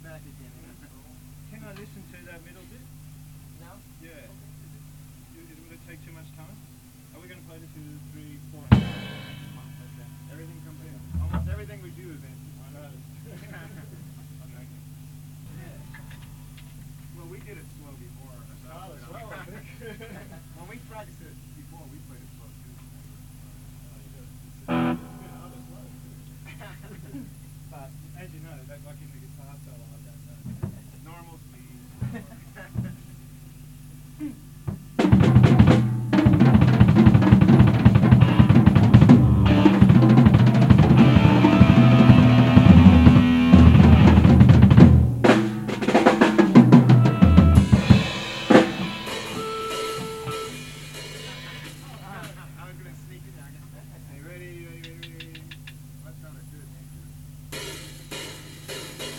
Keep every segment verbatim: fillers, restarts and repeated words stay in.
back again. Can I listen to that middle bit? No? Yeah. Is it, will it take too much time? Are we going to play the two, three, four? Everything comes in. Almost everything we do is in. I know. Okay. Yeah. Well, we did it slow before. So Oh, it's slow, I think. when we practiced it before, we played it slow too. But as you know, that like in the guitar solo, I don't know. Normal speed. Ready, ready, ready, ready. That sounded good, man.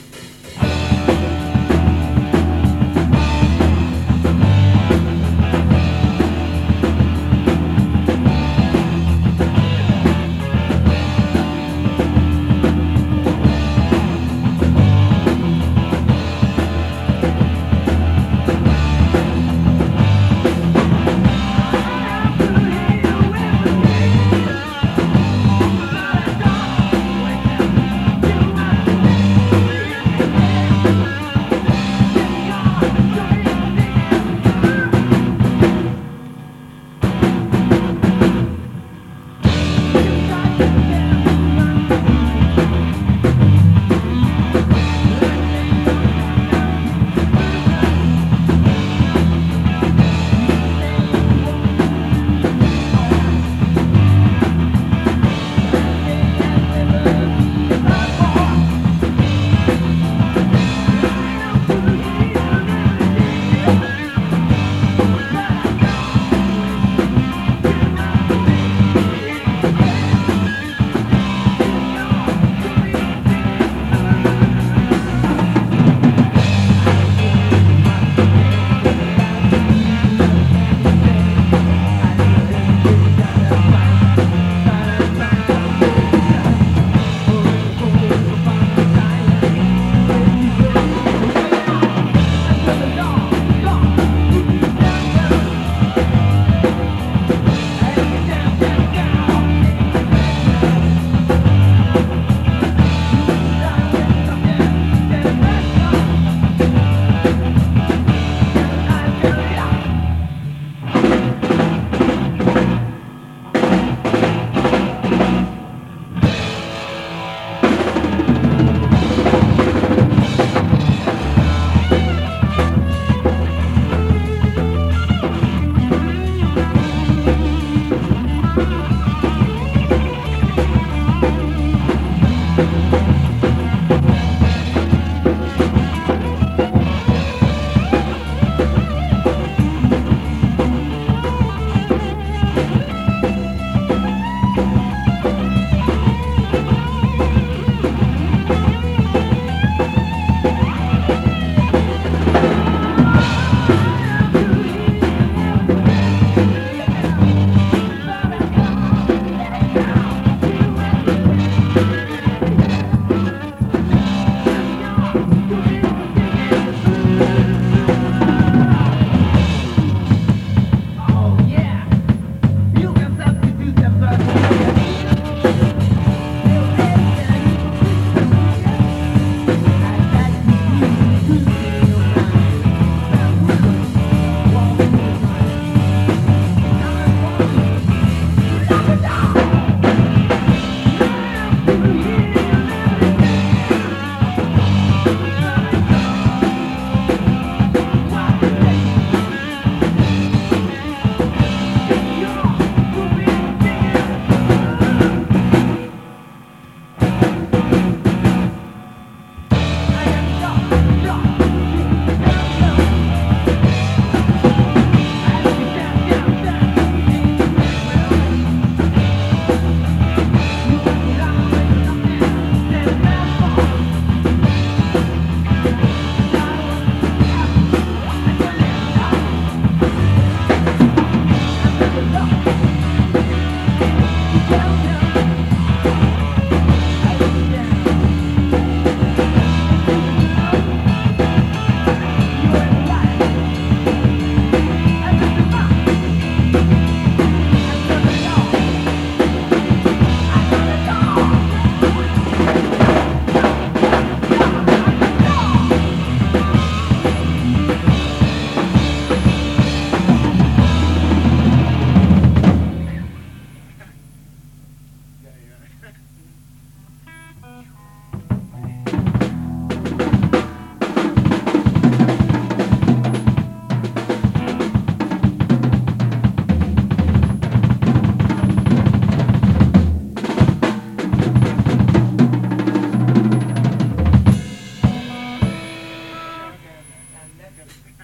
get it.